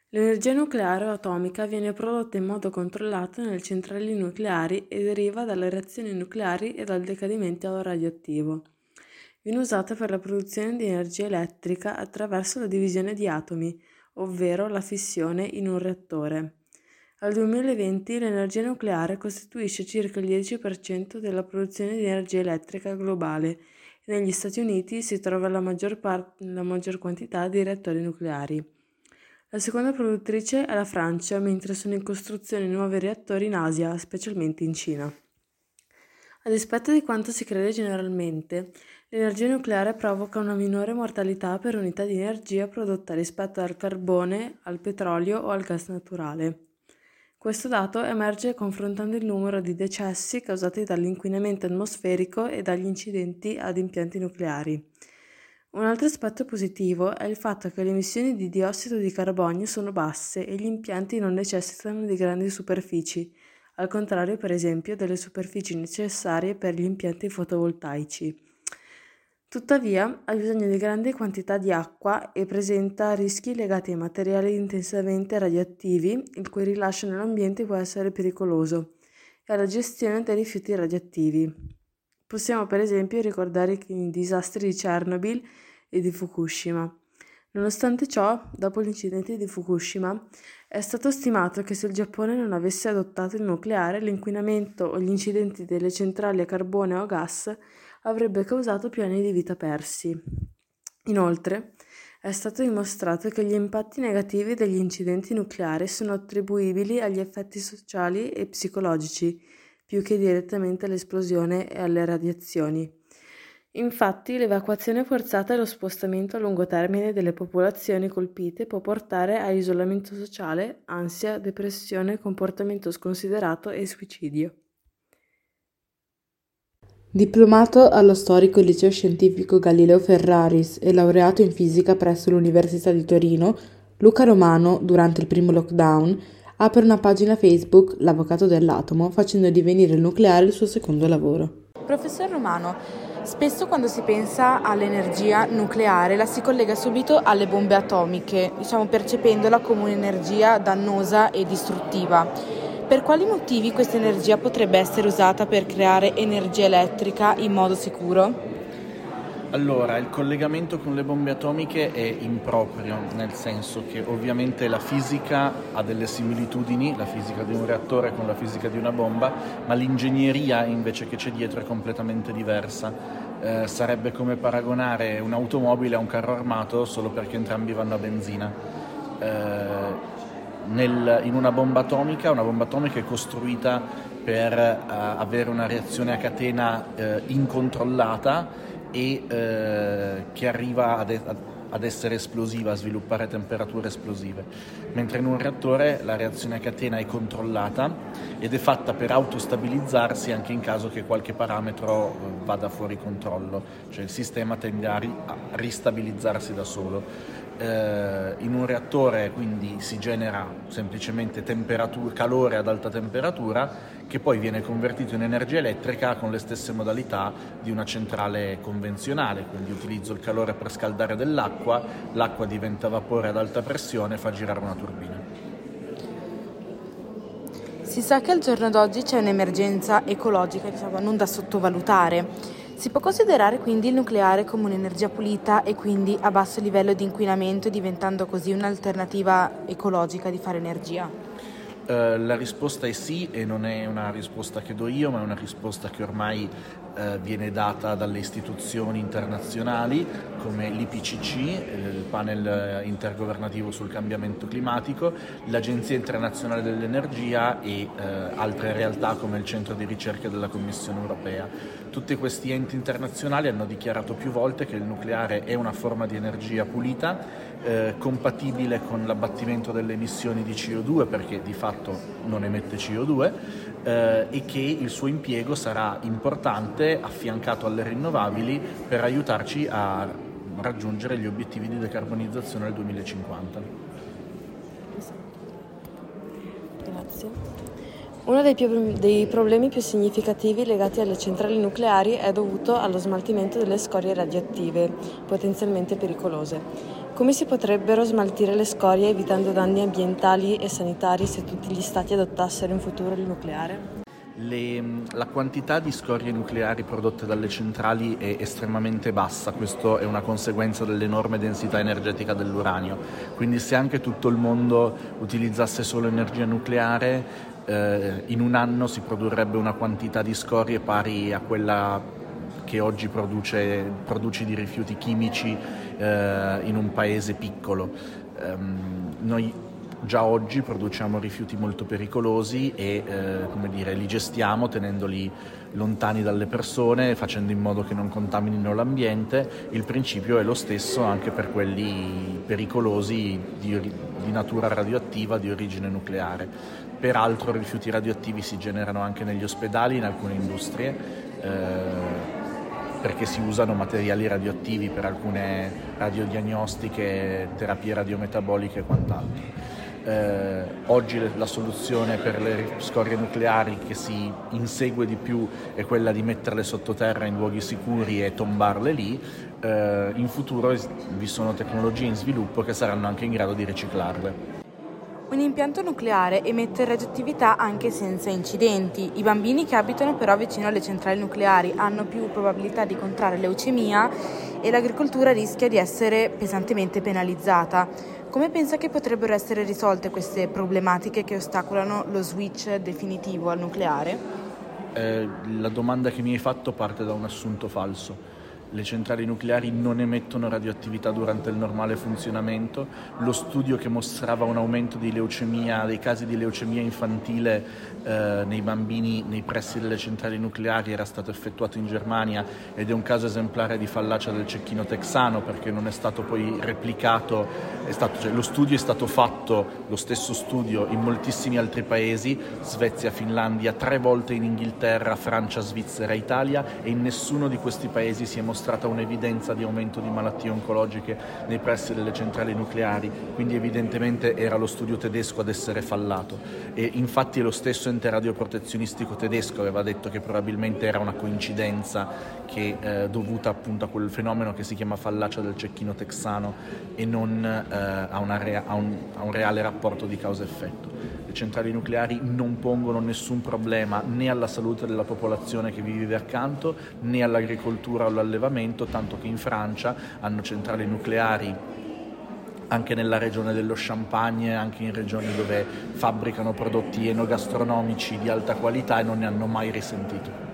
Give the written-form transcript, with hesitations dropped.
L'energia nucleare o atomica viene prodotta in modo controllato nelle centrali nucleari e deriva dalle reazioni nucleari e dal decadimento radioattivo. Viene usata per la produzione di energia elettrica attraverso la divisione di atomi, ovvero la fissione in un reattore. Al 2020 l'energia nucleare costituisce circa il 10% della produzione di energia elettrica globale e negli Stati Uniti si trova la maggior quantità di reattori nucleari. La seconda produttrice è la Francia, mentre sono in costruzione nuovi reattori in Asia, specialmente in Cina. A dispetto di quanto si crede generalmente, l'energia nucleare provoca una minore mortalità per unità di energia prodotta rispetto al carbone, al petrolio o al gas naturale. Questo dato emerge confrontando il numero di decessi causati dall'inquinamento atmosferico e dagli incidenti ad impianti nucleari. Un altro aspetto positivo è il fatto che le emissioni di diossido di carbonio sono basse e gli impianti non necessitano di grandi superfici, al contrario per esempio delle superfici necessarie per gli impianti fotovoltaici. Tuttavia ha bisogno di grandi quantità di acqua e presenta rischi legati ai materiali intensamente radioattivi, il cui rilascio nell'ambiente può essere pericoloso, e alla gestione dei rifiuti radioattivi. Possiamo per esempio ricordare i disastri di Chernobyl e di Fukushima. Nonostante ciò, dopo l'incidente di Fukushima, è stato stimato che se il Giappone non avesse adottato il nucleare, l'inquinamento o gli incidenti delle centrali a carbone o a gas avrebbe causato più anni di vita persi. Inoltre, è stato dimostrato che gli impatti negativi degli incidenti nucleari sono attribuibili agli effetti sociali e psicologici, più che direttamente all'esplosione e alle radiazioni. Infatti, l'evacuazione forzata e lo spostamento a lungo termine delle popolazioni colpite può portare a isolamento sociale, ansia, depressione, comportamento sconsiderato e suicidio. Diplomato allo storico liceo scientifico Galileo Ferraris e laureato in fisica presso l'Università di Torino, Luca Romano, durante il primo lockdown, apre una pagina Facebook, l'avvocato dell'atomo, facendo divenire il nucleare il suo secondo lavoro. Professor Romano, spesso quando si pensa all'energia nucleare la si collega subito alle bombe atomiche, percependola come un'energia dannosa e distruttiva. Per quali motivi questa energia potrebbe essere usata per creare energia elettrica in modo sicuro? Allora, il collegamento con le bombe atomiche è improprio, nel senso che ovviamente la fisica ha delle similitudini, la fisica di un reattore con la fisica di una bomba, ma l'ingegneria invece che c'è dietro è completamente diversa. Sarebbe come paragonare un'automobile a un carro armato solo perché entrambi vanno a benzina. In una bomba atomica è costruita per avere una reazione a catena incontrollata e che arriva ad essere esplosiva, a sviluppare temperature esplosive, mentre in un reattore la reazione a catena è controllata ed è fatta per autostabilizzarsi anche in caso che qualche parametro vada fuori controllo, cioè il sistema tende a ristabilizzarsi da solo. In un reattore quindi si genera semplicemente calore ad alta temperatura che poi viene convertito in energia elettrica con le stesse modalità di una centrale convenzionale, quindi utilizzo il calore per scaldare dell'acqua, l'acqua diventa vapore ad alta pressione e fa girare una turbina. Si sa che al giorno d'oggi c'è un'emergenza ecologica, non da sottovalutare. Si può considerare quindi il nucleare come un'energia pulita e quindi a basso livello di inquinamento, diventando così un'alternativa ecologica di fare energia? La risposta è sì, e non è una risposta che do io, ma è una risposta che ormai viene data dalle istituzioni internazionali come l'IPCC, il panel intergovernativo sul cambiamento climatico, l'Agenzia internazionale dell'energia e altre realtà come il Centro di ricerca della Commissione europea. Tutti questi enti internazionali hanno dichiarato più volte che il nucleare è una forma di energia pulita, compatibile con l'abbattimento delle emissioni di CO2 perché di fatto non emette CO2 e che il suo impiego sarà importante affiancato alle rinnovabili per aiutarci a raggiungere gli obiettivi di decarbonizzazione nel 2050. Grazie. Uno dei problemi più significativi legati alle centrali nucleari è dovuto allo smaltimento delle scorie radioattive, potenzialmente pericolose. Come si potrebbero smaltire le scorie evitando danni ambientali e sanitari se tutti gli stati adottassero in futuro il nucleare? La quantità di scorie nucleari prodotte dalle centrali è estremamente bassa, questo è una conseguenza dell'enorme densità energetica dell'uranio, quindi se anche tutto il mondo utilizzasse solo energia nucleare, in un anno si produrrebbe una quantità di scorie pari a quella che oggi produce di rifiuti chimici in un paese piccolo. Noi già oggi produciamo rifiuti molto pericolosi e li gestiamo tenendoli lontani dalle persone, facendo in modo che non contaminino l'ambiente. Il principio è lo stesso anche per quelli pericolosi di natura radioattiva, di origine nucleare. Peraltro rifiuti radioattivi si generano anche negli ospedali, in alcune industrie, perché si usano materiali radioattivi per alcune radiodiagnostiche, terapie radiometaboliche e quant'altro. Oggi la soluzione per le scorie nucleari che si insegue di più è quella di metterle sottoterra in luoghi sicuri e tombarle lì. In futuro vi sono tecnologie in sviluppo che saranno anche in grado di riciclarle. Un impianto nucleare emette radioattività anche senza incidenti. I bambini che abitano però vicino alle centrali nucleari hanno più probabilità di contrarre leucemia e l'agricoltura rischia di essere pesantemente penalizzata. Come pensa che potrebbero essere risolte queste problematiche che ostacolano lo switch definitivo al nucleare? La domanda che mi hai fatto parte da un assunto falso. Le centrali nucleari non emettono radioattività durante il normale funzionamento. Lo studio che mostrava un aumento di leucemia, dei casi di leucemia infantile nei bambini nei pressi delle centrali nucleari era stato effettuato in Germania ed è un caso esemplare di fallacia del cecchino texano, perché non è stato poi replicato, lo studio è stato fatto, lo stesso studio, in moltissimi altri paesi, Svezia, Finlandia, 3 volte in Inghilterra, Francia, Svizzera, Italia, e in nessuno di questi paesi si è mostrata un'evidenza di aumento di malattie oncologiche nei pressi delle centrali nucleari, quindi evidentemente era lo studio tedesco ad essere fallato. E infatti lo stesso ente radioprotezionistico tedesco aveva detto che probabilmente era una coincidenza che dovuta appunto a quel fenomeno che si chiama fallacia del cecchino texano e non a un reale rapporto di causa-effetto. Le centrali nucleari non pongono nessun problema né alla salute della popolazione che vi vive accanto, né all'agricoltura o all'allevamento, tanto che in Francia hanno centrali nucleari anche nella regione dello Champagne, anche in regioni dove fabbricano prodotti enogastronomici di alta qualità, e non ne hanno mai risentito.